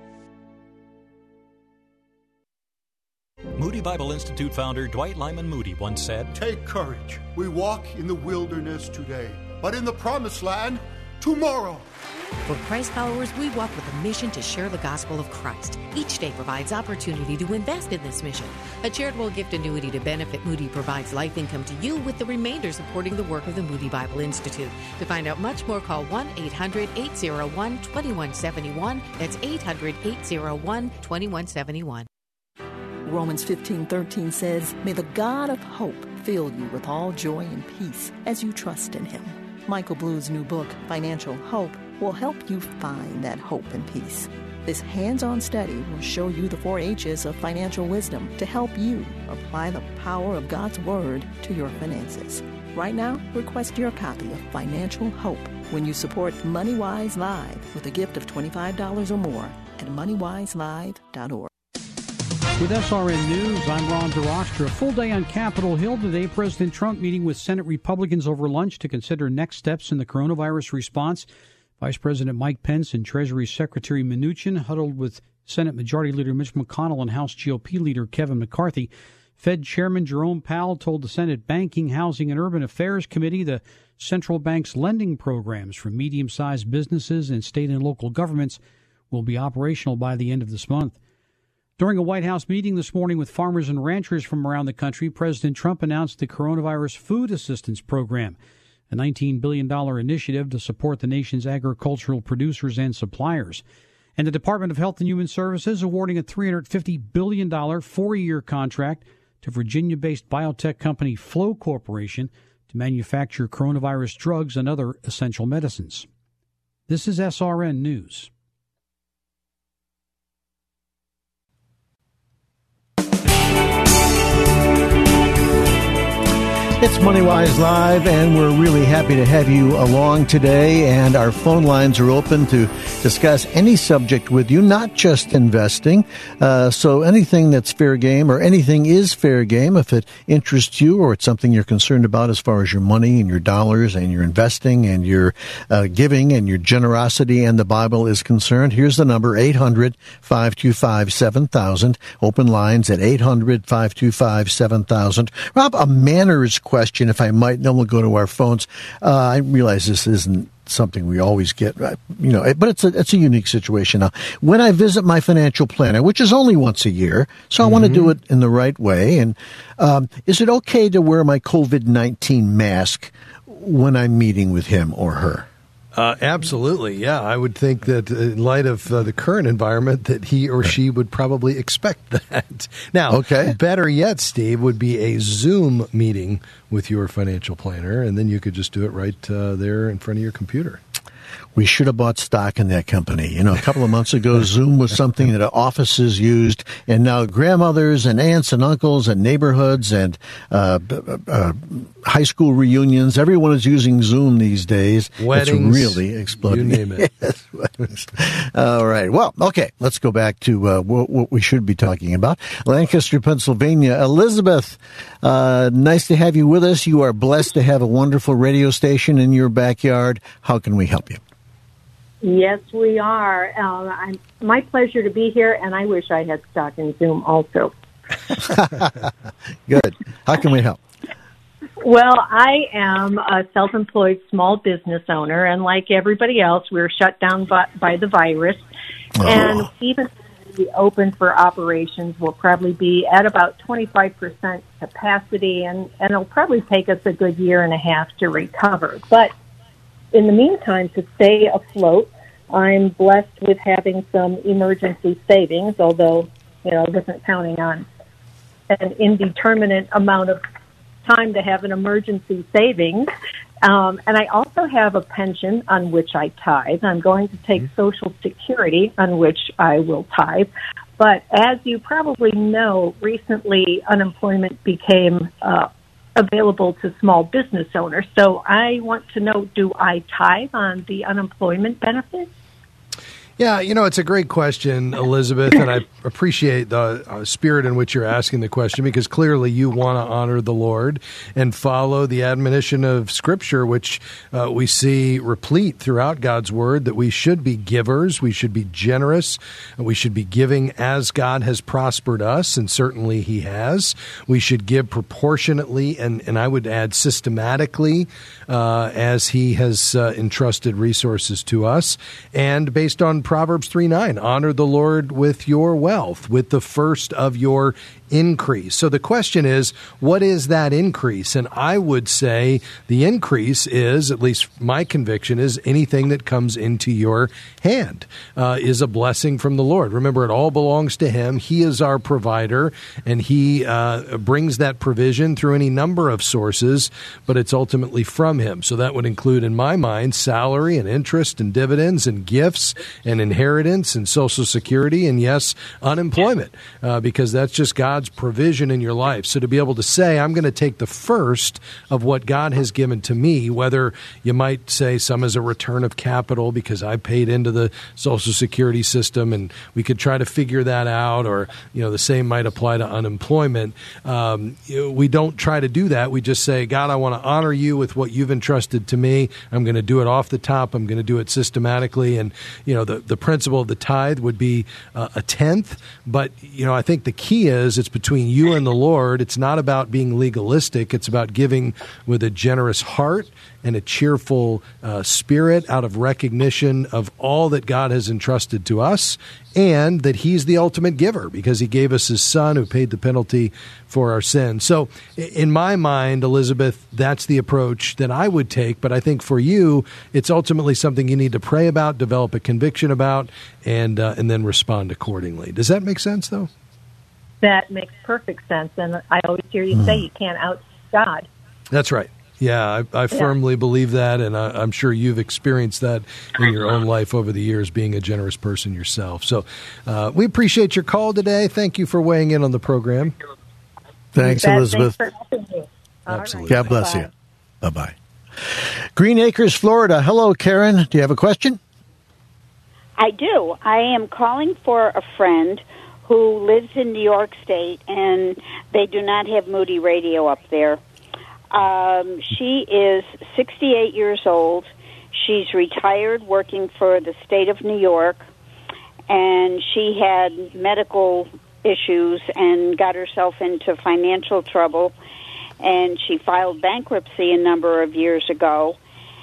Speaker 15: Moody Bible Institute founder Dwight Lyman Moody once said,
Speaker 16: "Take courage. We walk in the wilderness today, but in the promised land tomorrow."
Speaker 17: For Christ followers, we walk with a mission to share the gospel of Christ. Each day provides opportunity to invest in this mission. A charitable gift annuity to benefit Moody provides life income to you, with the remainder supporting the work of the Moody Bible Institute. To find out much more, call one eight hundred, eight oh one, two one seven one. That's eight hundred, eight oh one, two one seven one.
Speaker 7: Romans fifteen thirteen says, "May the God of hope fill you with all joy and peace as you trust in him, Michael Blue's new book, Financial Hope, will help you find that hope and peace. This hands-on study will show you the four H's of financial wisdom to help you apply the power of God's Word to your finances. Right now, request your copy of Financial Hope when you support MoneyWise Live with a gift of twenty-five dollars or more at money wise live dot org.
Speaker 18: With S R N News, I'm Ron DeRostra. A full day on Capitol Hill today. President Trump meeting with Senate Republicans over lunch to consider next steps in the coronavirus response. Vice President Mike Pence and Treasury Secretary Mnuchin huddled with Senate Majority Leader Mitch McConnell and House G O P Leader Kevin McCarthy. Fed Chairman Jerome Powell told the Senate Banking, Housing, and Urban Affairs Committee the central bank's lending programs for medium-sized businesses and state and local governments will be operational by the end of this month. During a White House meeting this morning with farmers and ranchers from around the country, President Trump announced the Coronavirus Food Assistance Program, a nineteen billion dollars initiative to support the nation's agricultural producers and suppliers. And the Department of Health and Human Services awarding a three hundred fifty billion dollars four-year contract to Virginia-based biotech company Flow Corporation to manufacture coronavirus drugs and other essential medicines. This is S R N News.
Speaker 2: It's MoneyWise Live, and we're really happy to have you along today. And our phone lines are open to discuss any subject with you, not just investing. Uh, so anything that's fair game, or anything is fair game if it interests you or it's something you're concerned about as far as your money and your dollars and your investing and your uh, giving and your generosity and the Bible is concerned. Here's the number, eight hundred, five two five, seven thousand. Open lines at eight hundred, five two five, seven thousand. Rob, a manners question. question, if I might, then we'll go to our phones. Uh, I realize this isn't something we always get, you know, but it's a, it's a unique situation. Now, when I visit my financial planner, which is only once a year, so I mm-hmm. want to do it in the right way. And um, is it okay to wear my covid nineteen mask when I'm meeting with him or her?
Speaker 3: Uh, absolutely, yeah. I would think that in light of uh, the current environment that he or she would probably expect that. Now, okay. Better yet, Steve, would be a Zoom meeting with your financial planner, and then you could just do it right uh, there in front of your computer.
Speaker 2: We should have bought stock in that company. You know, a couple of months ago, Zoom was something that offices used, and now grandmothers and aunts and uncles and neighborhoods and uh, uh, high school reunions, everyone is using Zoom these days.
Speaker 3: Weddings.
Speaker 2: It's really exploding.
Speaker 3: You name it.
Speaker 2: Yes. All right. Well, okay, let's go back to uh, what, what we should be talking about. Lancaster, Pennsylvania. Elizabeth, uh, nice to have you with us. You are blessed to have a wonderful radio station in your backyard. How can we help you?
Speaker 19: Yes, we are. Uh, I'm, my pleasure to be here, and I wish I had stock in Zoom also.
Speaker 2: Good. How can we help?
Speaker 19: Well, I am a self-employed small business owner, and like everybody else, we were shut down by, by the virus. Oh. And even if we open for operations, we'll probably be at about twenty-five percent capacity, and, and it'll probably take us a good year and a half to recover. But in the meantime, to stay afloat, I'm blessed with having some emergency savings, although, you know, I wasn't counting on an indeterminate amount of time to have an emergency savings. Um, and I also have a pension on which I tithe. I'm going to take mm-hmm. Social Security on which I will tithe. But as you probably know, recently unemployment became uh, available to small business owners. So I want to know, do I tithe on the unemployment benefits?
Speaker 3: Yeah, you know, it's a great question, Elizabeth, and I appreciate the uh, spirit in which you're asking the question, because clearly you want to honor the Lord and follow the admonition of Scripture, which uh, we see replete throughout God's Word, that we should be givers, we should be generous, and we should be giving as God has prospered us, and certainly He has. We should give proportionately, and, and I would add systematically, uh, as He has uh, entrusted resources to us, and based on Proverbs three nine, honor the Lord with your wealth, with the first of your increase. So the question is, what is that increase? And I would say the increase is, at least my conviction is, anything that comes into your hand uh, is a blessing from the Lord. Remember, it all belongs to Him. He is our provider, and He uh, brings that provision through any number of sources, but it's ultimately from Him. So that would include, in my mind, salary and interest and dividends and gifts and inheritance and Social Security and, yes, unemployment, uh, because that's just God's provision in your life. So to be able to say, I'm going to take the first of what God has given to me, whether you might say some as a return of capital because I paid into the Social Security system, and we could try to figure that out, or, you know, the same might apply to unemployment. Um, you know, we don't try to do that. We just say, God, I want to honor you with what you've entrusted to me. I'm going to do it off the top. I'm going to do it systematically. And, you know, the, the principle of the tithe would be uh, a tenth. But, you know, I think the key is it's between you and the Lord. It's not about being legalistic. It's about giving with a generous heart and a cheerful uh, spirit out of recognition of all that God has entrusted to us, and that He's the ultimate giver because He gave us His Son who paid the penalty for our sins. So in my mind, Elizabeth, that's the approach that I would take. But I think for you, it's ultimately something you need to pray about, develop a conviction about, and uh, and then respond accordingly. Does that make sense, though?
Speaker 19: That makes perfect sense. And I always hear you mm. say you can't out God.
Speaker 3: That's right. Yeah, I, I firmly yeah. believe that, and I, I'm sure you've experienced that in your own life over the years, being a generous person yourself. So uh, we appreciate your call today. Thank you for weighing in on the program.
Speaker 2: Thanks, Elizabeth.
Speaker 19: Thanks for having me.
Speaker 3: Absolutely.
Speaker 2: God bless you. Bye-bye. Green Acres, Florida. Hello, Karen. Do you have a question?
Speaker 20: I do. I am calling for a friend who lives in New York State, and they do not have Moody Radio up there. Um, she is sixty-eight years old. She's retired working for the state of New York, and she had medical issues and got herself into financial trouble, and she filed bankruptcy a number of years ago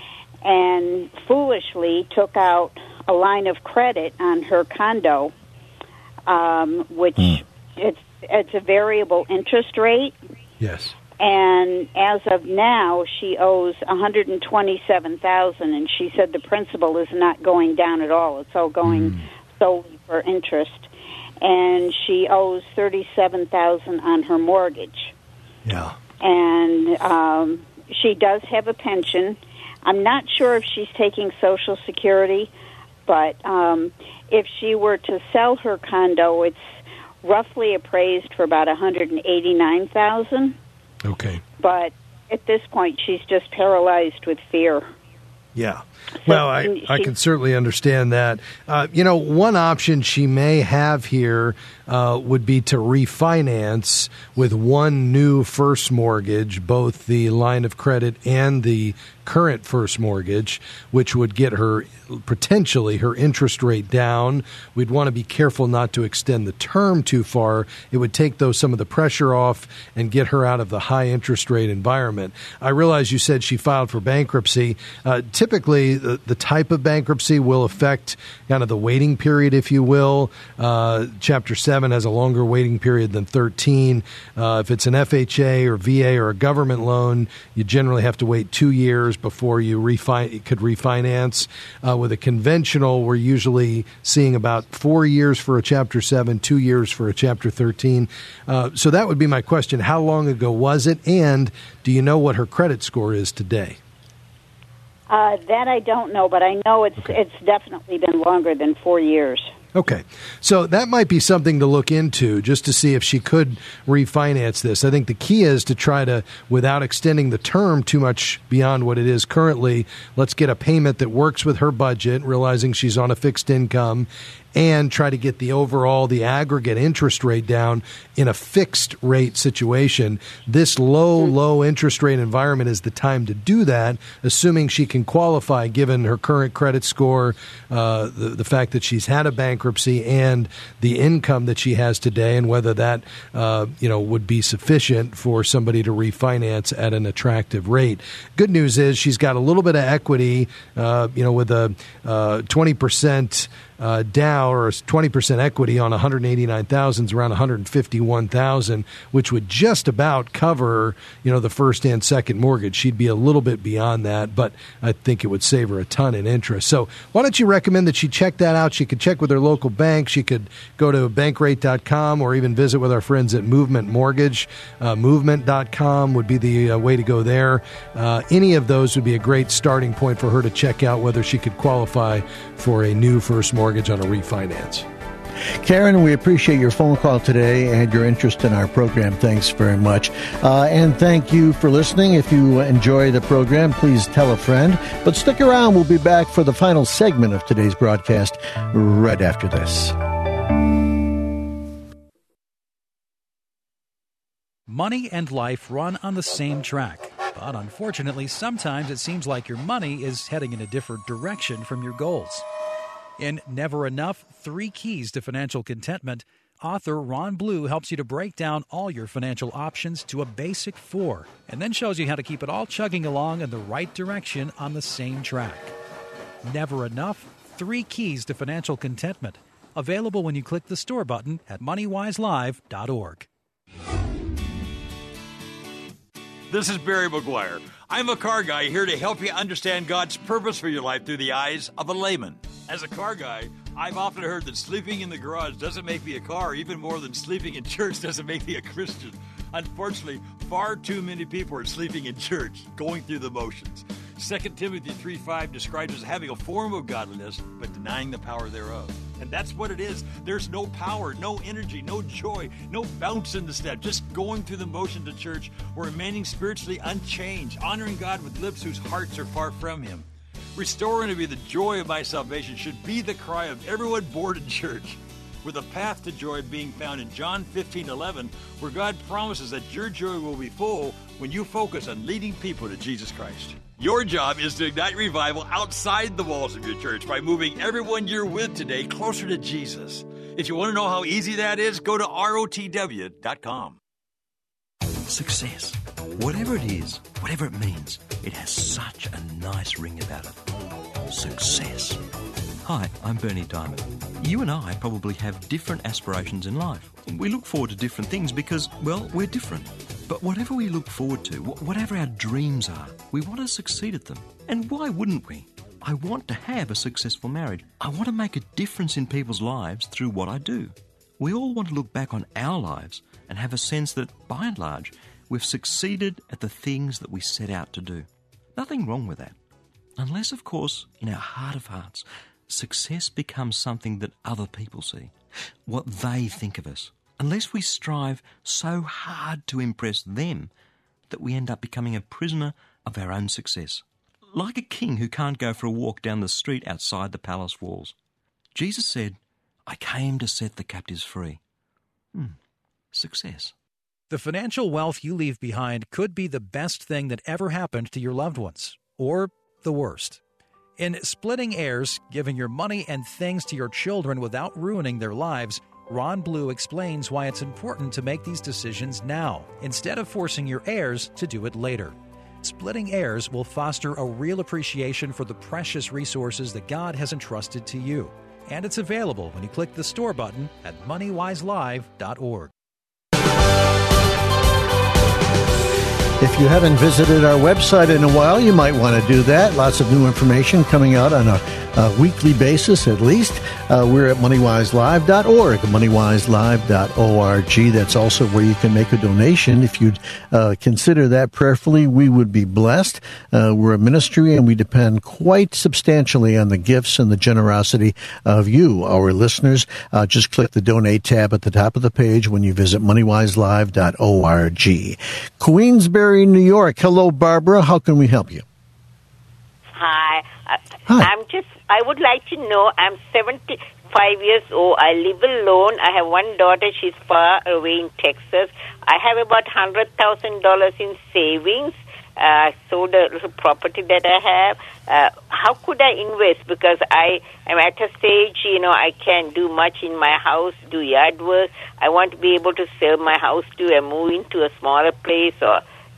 Speaker 20: and foolishly took out a line of credit on her condo, um, which mm. it's, it's a variable interest rate.
Speaker 3: Yes.
Speaker 20: And as of now, she owes one hundred twenty-seven thousand dollars, and she said the principal is not going down at all. It's all going mm. solely for interest. And she owes thirty-seven thousand dollars on her mortgage.
Speaker 3: Yeah.
Speaker 20: And um, she does have a pension. I'm not sure if she's taking Social Security, but um, if she were to sell her condo, it's roughly appraised for about one hundred eighty-nine thousand dollars.
Speaker 3: Okay.
Speaker 20: But at this point, she's just paralyzed with fear.
Speaker 3: Yeah. Well, I, she, I can certainly understand that. Uh, you know, one option she may have here uh, would be to refinance with one new first mortgage, both the line of credit and the current first mortgage, which would get her potentially her interest rate down. We'd want to be careful not to extend the term too far. It would take, though, some of the pressure off and get her out of the high interest rate environment. I realize you said she filed for bankruptcy. Uh, typically, the, the type of bankruptcy will affect kind of the waiting period, if you will. Uh, Chapter seven has a longer waiting period than thirteen. Uh, if it's an F H A or V A or a government loan, you generally have to wait two years before you refi- could refinance. Uh, with a conventional, we're usually seeing about four years for a Chapter seven, two years for a Chapter thirteen. Uh, so that would be my question. How long ago was it? And do you know what her credit score is today?
Speaker 20: Uh, that I don't know, but I know it's okay. It's definitely been longer than four years.
Speaker 3: Okay. So that might be something to look into just to see if she could refinance this. I think the key is to try to, without extending the term too much beyond what it is currently, let's get a payment that works with her budget, realizing she's on a fixed income, and try to get the overall, the aggregate interest rate down in a fixed rate situation. This low, mm-hmm. low interest rate environment is the time to do that, assuming she can qualify given her current credit score, uh, the, the fact that she's had a bankruptcy, and the income that she has today, and whether that uh, you know would be sufficient for somebody to refinance at an attractive rate. Good news is she's got a little bit of equity, uh, you know, with a uh, twenty percent uh, Dow, or twenty percent equity on one hundred eighty-nine thousand is around one hundred fifty-one thousand, which would just about cover, you know, the first and second mortgage. She'd be a little bit beyond that, but I think it would save her a ton in interest. So why don't you recommend that she check that out? She could check with her local bank. She could go to bankrate dot com or even visit with our friends at Movement Mortgage. Uh, movement dot com would be the uh, way to go there. Uh, any of those would be a great starting point for her to check out whether she could qualify for a new first mortgage on a refinance.
Speaker 2: Karen, we appreciate your phone call today and your interest in our program. Thanks very much. Uh, and thank you for listening. If you enjoy the program, please tell a friend. But stick around. We'll be back for the final segment of today's broadcast right after this.
Speaker 21: Money and life run on the same track. But unfortunately, sometimes it seems like your money is heading in a different direction from your goals. In Never Enough, Three Keys to Financial Contentment, author Ron Blue helps you to break down all your financial options to a basic four, and then shows you how to keep it all chugging along in the right direction on the same track. Never Enough, Three Keys to Financial Contentment. Available when you click the store button at money wise live dot org.
Speaker 22: This is Barry McGuire. I'm a car guy here to help you understand God's purpose for your life through the eyes of a layman. As a car guy, I've often heard that sleeping in the garage doesn't make me a car, even more than sleeping in church doesn't make me a Christian. Unfortunately, far too many people are sleeping in church, going through the motions. Second Timothy three five describes us having a form of godliness, but denying the power thereof. And that's what it is. There's no power, no energy, no joy, no bounce in the step. Just going through the motions of church or remaining spiritually unchanged, honoring God with lips whose hearts are far from Him. Restoring to me the joy of my salvation should be the cry of everyone born in church, with a path to joy being found in John fifteen eleven, where God promises that your joy will be full when you focus on leading people to Jesus Christ. Your job is to ignite revival outside the walls of your church by moving everyone you're with today closer to Jesus. If you want to know how easy that is, go to R O T W dot com.
Speaker 6: Success. Whatever it is, whatever it means, it has such a nice ring about it. Success. Hi, I'm Bernie Diamond. You and I probably have different aspirations in life. We look forward to different things because, well, we're different. But whatever we look forward to, whatever our dreams are, we want to succeed at them. And why wouldn't we? I want to have a successful marriage. I want to make a difference in people's lives through what I do. We all want to look back on our lives and have a sense that, by and large, we've succeeded at the things that we set out to do. Nothing wrong with that. Unless, of course, in our heart of hearts, success becomes something that other people see, what they think of us. Unless we strive so hard to impress them that we end up becoming a prisoner of our own success. Like a king who can't go for a walk down the street outside the palace walls. Jesus said, I came to set the captives free. Hmm. Success.
Speaker 21: The financial wealth you leave behind could be the best thing that ever happened to your loved ones, or the worst. In Splitting Heirs, Giving Your Money and Things to Your Children Without Ruining Their Lives, Ron Blue explains why it's important to make these decisions now, instead of forcing your heirs to do it later. Splitting Heirs will foster a real appreciation for the precious resources that God has entrusted to you. And it's available when you click the store button at money wise live dot org.
Speaker 2: If you haven't visited our website in a while, you might want to do that. Lots of new information coming out on a, a weekly basis, at least. Uh, we're at money wise live dot org, money wise live dot org. That's also where you can make a donation. If you'd uh, consider that prayerfully, we would be blessed. Uh, we're a ministry, and we depend quite substantially on the gifts and the generosity of you, our listeners. Uh, just click the Donate tab at the top of the page when you visit money wise live dot org. Queensbury, New York. Hello, Barbara. How can we help you?
Speaker 23: Hi. Uh,
Speaker 2: Hi.
Speaker 23: I'm just, I would like to know, I'm seventy-five years old. I live alone. I have one daughter. She's far away in Texas. I have about one hundred thousand dollars in savings. Uh, I sold a little property that I have. Uh, how could I invest? Because I am at a stage, you know, I can't do much in my house, do yard work. I want to be able to sell my house to and move into a smaller place or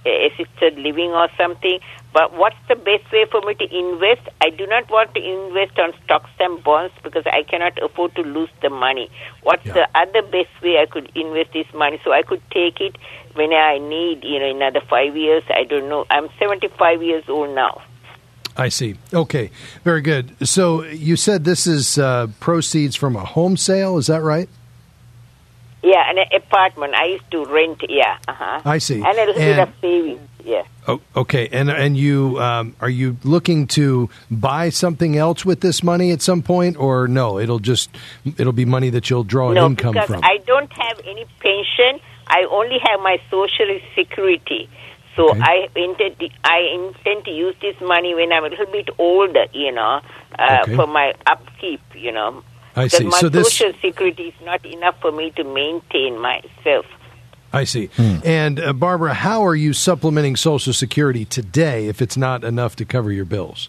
Speaker 23: assisted living or something. But what's the best way for me to invest? I do not want to invest on stocks and bonds because I cannot afford to lose the money. What's yeah. the other best way I could invest this money so I could take it when I need, you know, another five years? I don't know. I'm seventy-five years old now.
Speaker 3: I see. Okay, very good. So you said this is uh, proceeds from a home sale, is that right?
Speaker 23: Yeah, an apartment. I used to rent, yeah. Uh-huh.
Speaker 3: I see.
Speaker 23: And a little
Speaker 3: and,
Speaker 23: bit of savings, yeah.
Speaker 3: Oh, okay, and and you um, are you looking to buy something else with this money at some point, or no? It'll just it'll be money that you'll draw an
Speaker 23: no,
Speaker 3: income
Speaker 23: because
Speaker 3: from.
Speaker 23: I don't have any pension. I only have my Social Security. So okay. I intend to, I intend to use this money when I'm a little bit older, you know, uh,
Speaker 3: okay.
Speaker 23: for my upkeep, you know.
Speaker 3: I
Speaker 23: because
Speaker 3: see.
Speaker 23: my
Speaker 3: so this,
Speaker 23: Social Security is not enough for me to maintain myself.
Speaker 3: I see. Hmm. And uh, Barbara, how are you supplementing Social Security today if it's not enough to cover your bills?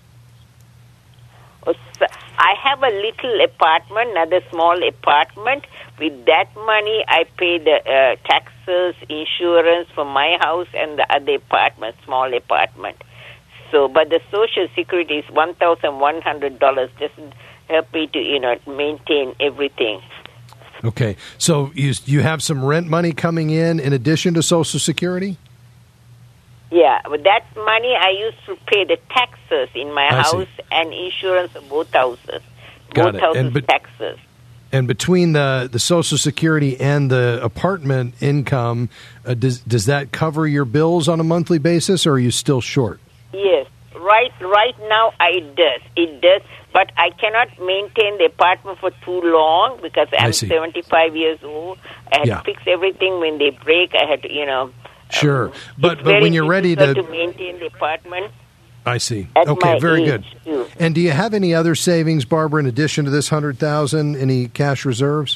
Speaker 23: I have a little apartment, another small apartment. With that money, I pay the uh, taxes, insurance for my house and the other apartment, small apartment. So, but the Social Security is one thousand one hundred dollars. Doesn't help me to, you know, maintain everything.
Speaker 3: Okay. So you you have some rent money coming in in addition to Social Security?
Speaker 23: Yeah, with that money I used to pay the taxes in my
Speaker 3: I
Speaker 23: house
Speaker 3: see.
Speaker 23: and insurance of both houses.
Speaker 3: Got
Speaker 23: both
Speaker 3: it.
Speaker 23: houses
Speaker 3: And be-
Speaker 23: taxes.
Speaker 3: And between the, the Social Security and the apartment income, uh, does does that cover your bills on a monthly basis, or are you still short?
Speaker 23: Yes, right. Right now it does. It does, but I cannot maintain the apartment for too long because I'm seventy-five years old. I had
Speaker 3: Yeah.
Speaker 23: to fix everything when they break. I had to, you know.
Speaker 3: Sure,
Speaker 23: um,
Speaker 3: but
Speaker 23: it's
Speaker 3: but
Speaker 23: very
Speaker 3: when you're ready to,
Speaker 23: difficult to maintain the apartment.
Speaker 3: I see.
Speaker 23: At
Speaker 3: Okay,
Speaker 23: my
Speaker 3: very
Speaker 23: age,
Speaker 3: good.
Speaker 23: too.
Speaker 3: And do you have any other savings, Barbara, in addition to this hundred thousand? Any cash reserves?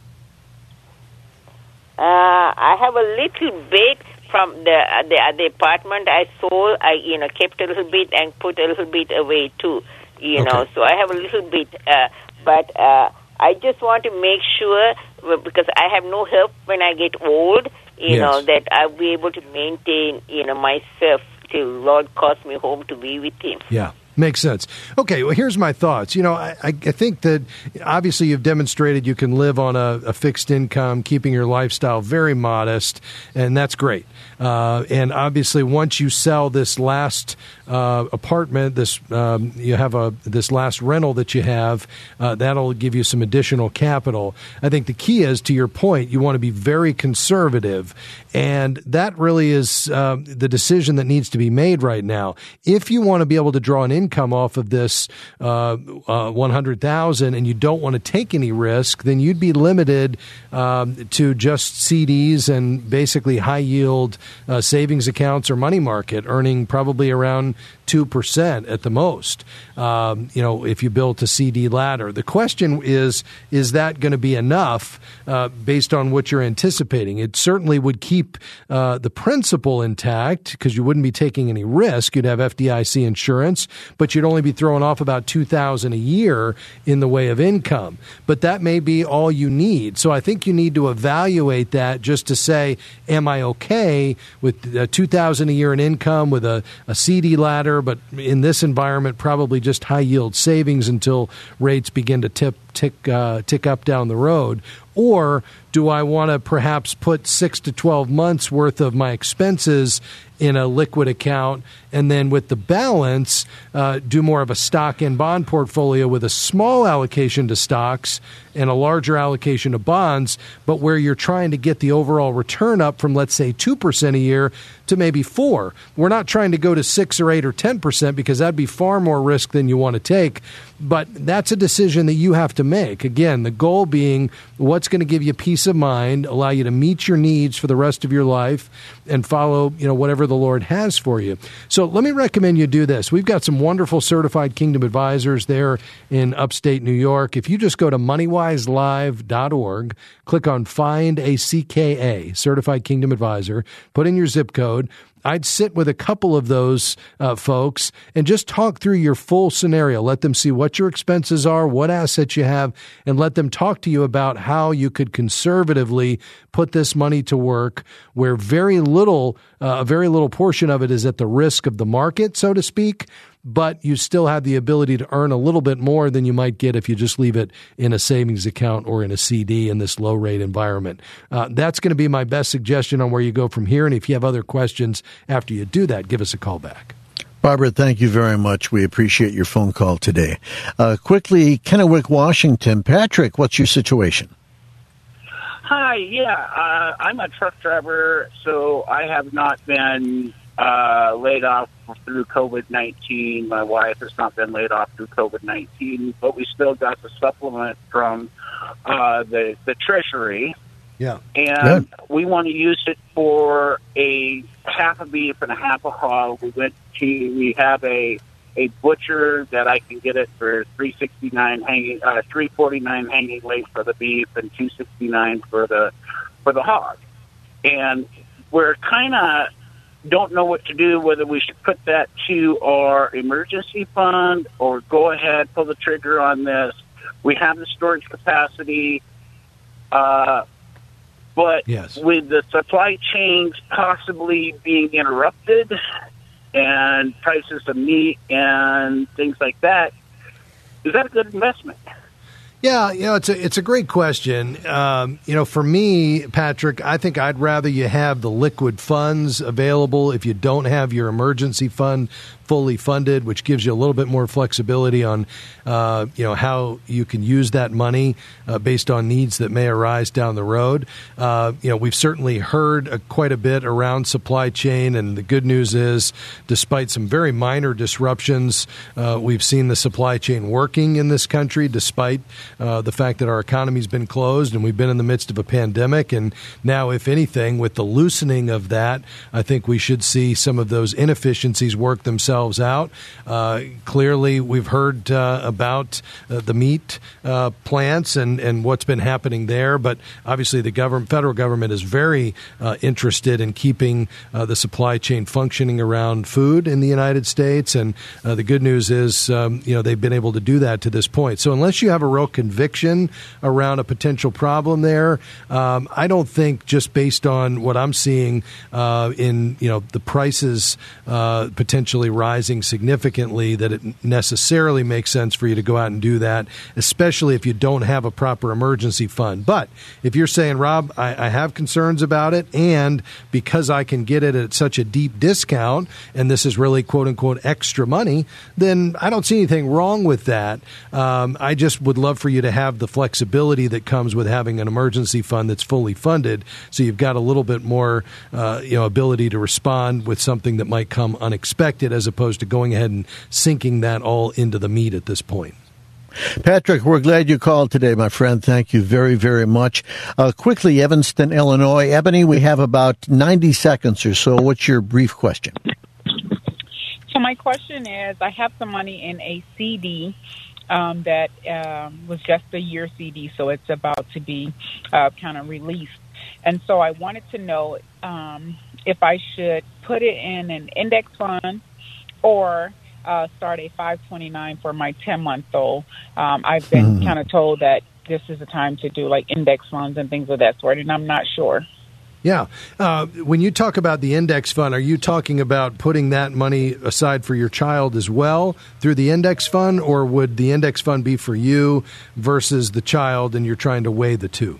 Speaker 23: Uh, I have a little bit from the uh, the other apartment I sold. I you know kept a little bit and put a little bit away too. You
Speaker 3: Okay.
Speaker 23: know, so I have a little bit, uh, but uh, I just want to make sure well, because I have no help when I get old. You
Speaker 3: Yes.
Speaker 23: know that I'll be able to maintain you know myself till Lord calls me home to be with Him.
Speaker 3: Yeah. Makes sense. Okay, well, here's my thoughts. You know, I, I think that obviously you've demonstrated you can live on a, a fixed income, keeping your lifestyle very modest, and that's great. Uh, and obviously, once you sell this last uh, apartment, this um, you have a this last rental that you have, uh, that'll give you some additional capital. I think the key is, to your point, you want to be very conservative, and that really is uh, the decision that needs to be made right now. If you want to be able to draw an income income off of this uh, uh, one hundred thousand dollars and you don't want to take any risk, then you'd be limited um, to just C Ds and basically high yield uh, savings accounts or money market, earning probably around two percent at the most, um, you know, if you build a C D ladder. The question is, is that going to be enough uh, based on what you're anticipating? It certainly would keep uh, the principal intact because you wouldn't be taking any risk. You'd have F D I C insurance, but you'd only be throwing off about two thousand dollars a year in the way of income. But that may be all you need. So I think you need to evaluate that just to say, am I okay with uh, two thousand dollars a year in income with a, a C D ladder, but in this environment, probably just high yield savings until rates begin to tip, tick, uh, tick up down the road? Or do I want to perhaps put six to twelve months worth of my expenses in a liquid account, and then with the balance, uh, do more of a stock and bond portfolio with a small allocation to stocks and a larger allocation to bonds, but where you're trying to get the overall return up from, let's say, two percent a year to maybe four. We're not trying to go to six or eight or ten percent because that'd be far more risk than you want to take. But that's a decision that you have to make. Again, the goal being what's going to give you peace of mind, allow you to meet your needs for the rest of your life, and follow, you know, whatever the Lord has for you. So let me recommend you do this. We've got some wonderful certified Kingdom advisors there in upstate New York. If you just go to money wise live dot org, click on Find a C K A, Certified Kingdom Advisor, put in your zip code, I'd sit with a couple of those uh, folks and just talk through your full scenario. Let them see what your expenses are, what assets you have, and let them talk to you about how you could conservatively put this money to work where very little, uh, a very little portion of it is at the risk of the market, so to speak, but you still have the ability to earn a little bit more than you might get if you just leave it in a savings account or in a C D in this low-rate environment. Uh, that's going to be my best suggestion on where you go from here. And if you have other questions after you do that, give us a call back.
Speaker 2: Barbara, thank you very much. We appreciate your phone call today. Uh, quickly, Kennewick, Washington. Patrick, what's your situation?
Speaker 5: Hi, yeah, uh, I'm a truck driver, so I have not been uh, laid off through COVID nineteen. My wife has not been laid off through COVID nineteen, but we still got the supplement from uh, the, the Treasury.
Speaker 3: Yeah.
Speaker 5: And Good. We want to use it for a half a beef and a half a hog. We went to, we have a a butcher that I can get it for three sixty nine hanging, uh, three forty nine hanging weight for the beef and two sixty nine for the for the hog. And we're kind of don't know what to do, whether we should put that to our emergency fund or go ahead, pull the trigger on this. We have the storage capacity, uh, but
Speaker 3: yes.
Speaker 5: with the supply chains possibly being interrupted and prices of meat and things like that, is that a good investment?
Speaker 3: Yeah, you know, it's a it's a great question. Um, you know, for me, Patrick, I think I'd rather you have the liquid funds available if you don't have your emergency fund fully funded, which gives you a little bit more flexibility on, uh, you know, how you can use that money uh, based on needs that may arise down the road. Uh, you know, we've certainly heard uh, quite a bit around supply chain, and the good news is, despite some very minor disruptions, uh, we've seen the supply chain working in this country, despite uh, the fact that our economy's been closed and we've been in the midst of a pandemic. And now, if anything, with the loosening of that, I think we should see some of those inefficiencies work themselves out. Uh, clearly, we've heard uh, about uh, the meat uh, plants and, and what's been happening there, but obviously the government, federal government is very uh, interested in keeping uh, the supply chain functioning around food in the United States, and uh, the good news is um, you know, they've been able to do that to this point. So unless you have a real conviction around a potential problem there, um, I don't think, just based on what I'm seeing uh, in you know the prices uh, potentially rising rising significantly, that it necessarily makes sense for you to go out and do that, especially if you don't have a proper emergency fund. But if you're saying, Rob, I, I have concerns about it, and because I can get it at such a deep discount, and this is really quote-unquote extra money, then I don't see anything wrong with that. Um, I just would love for you to have the flexibility that comes with having an emergency fund that's fully funded, so you've got a little bit more uh, you know, ability to respond with something that might come unexpected, as opposed to going ahead and sinking that all into the meat at this point.
Speaker 2: Patrick, we're glad you called today, my friend. Thank you very, very much. Uh, quickly, Evanston, Illinois. Ebony, we have about ninety seconds or so. What's your brief question?
Speaker 8: So my question is, I have some money in a C D um, that um, was just a year C D, so it's about to be uh, kind of released. And so I wanted to know um, if I should put it in an index fund or uh, start a five twenty-nine for my ten-month-old. Um, I've been mm-hmm. kind of told that this is the time to do like index funds and things of that sort, and I'm not sure.
Speaker 3: Yeah. Uh, when you talk about the index fund, are you talking about putting that money aside for your child as well through the index fund, or would the index fund be for you versus the child and you're trying to weigh the two?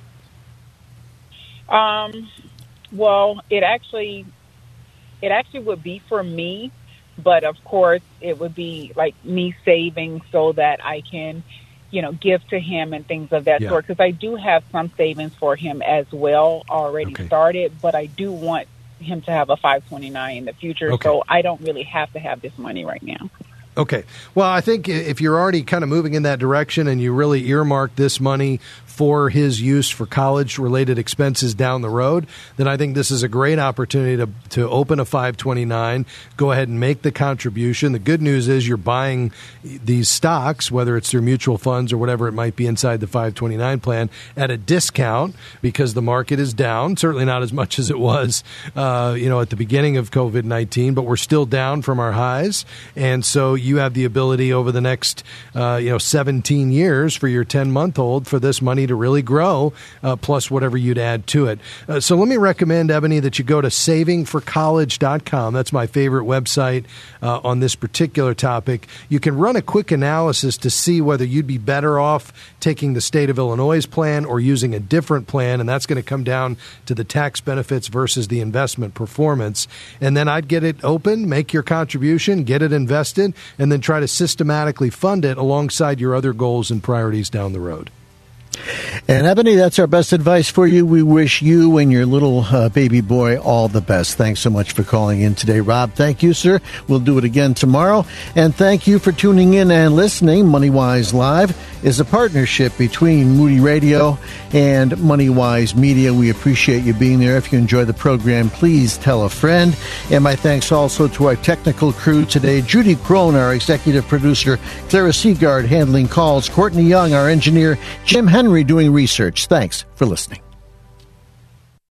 Speaker 8: Um, well, it actually, it actually would be for me. But, of course, it would be like me saving so that I can, you know, give to him and things of that yeah. sort. Because I do have some savings for him as well already okay. started. But I do want him to have a five twenty-nine in the future. Okay. So I don't really have to have this money right now.
Speaker 3: Okay. Well, I think if you're already kind of moving in that direction and you really earmark this money for his use for college-related expenses down the road, then I think this is a great opportunity to to open a five twenty-nine, go ahead and make the contribution. The good news is you're buying these stocks, whether it's through mutual funds or whatever it might be inside the five twenty-nine plan, at a discount because the market is down. Certainly not as much as it was, uh, you know, at the beginning of COVID nineteen, but we're still down from our highs. And so you have the ability over the next, uh, you know, seventeen years for your ten-month-old for this money to really grow, uh, plus whatever you'd add to it. Uh, so let me recommend, Ebony, that you go to saving for college dot com. That's my favorite website uh, on this particular topic. You can run a quick analysis to see whether you'd be better off taking the state of Illinois' plan or using a different plan, and that's going to come down to the tax benefits versus the investment performance. And then I'd get it open, make your contribution, get it invested, and then try to systematically fund it alongside your other goals and priorities down the road.
Speaker 2: And Ebony, that's our best advice for you. We wish you and your little uh, baby boy all the best. Thanks so much for calling in today, Rob. Thank you, sir. We'll do it again tomorrow. And thank you for tuning in and listening. MoneyWise Live is a partnership between Moody Radio and MoneyWise Media. We appreciate you being there. If you enjoy the program, please tell a friend. And my thanks also to our technical crew today, Judy Crone, our executive producer, Clara Seagard handling calls, Courtney Young, our engineer, Jim Henry doing research. Thanks for listening.